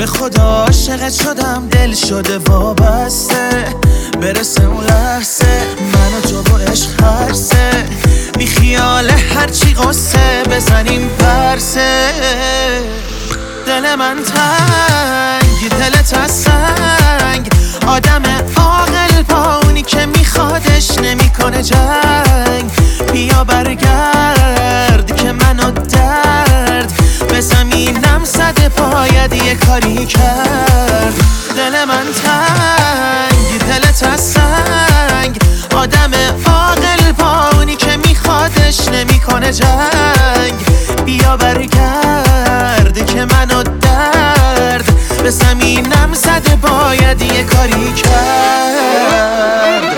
به خدا عاشقت شدم، دل شده وابسته، برسه اون لحظه من و تو با عشق هرسه، بی خیال هرچی قصه بزنیم پرسه. دل من تنگ، دلت از سنگ، آدم عاقل با اونی که میخوادش نمیکنه جنگ. بیا برگرد که منو درد به زمینم زده، باید یه کاری کرد. دل من تنگ، دلت از سنگ، آدم عاقل با اونی که میخوادش نمیکنه جنگ. بیا برگرد که منو درد به زمینم زده، باید یه کاری کرد.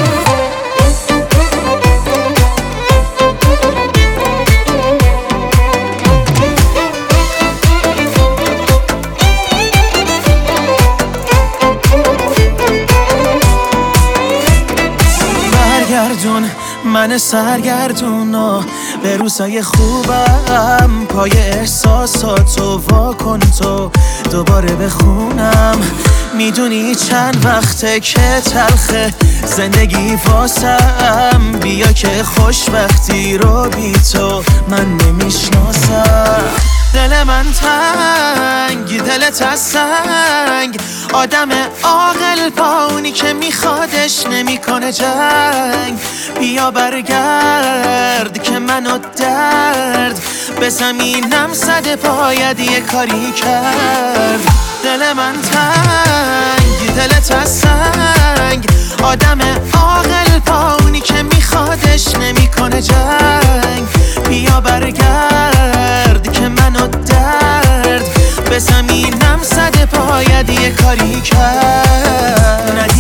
برگردون من سرگردونو به روزای خوبم، پای احساساتو واکن تو دوباره بخونم. میدونی چند وقته که تلخه زندگی واسم، بیا که خوشبختی رو بی تو من نمیشناسم. دل من تنگ، دلت از سنگ، آدم عاقل با اونی که میخوادش نمیکنه جنگ. بیا برگرد که منو درد به زمینم زده، باید یه کاری کرد. دل من تنگ، دلت از سنگ، آدم عاقل با اونی که میخوادش نمیکنه جنگ. بیا برگرد که منو درد به زمینم زده، باید یه کاری کرد.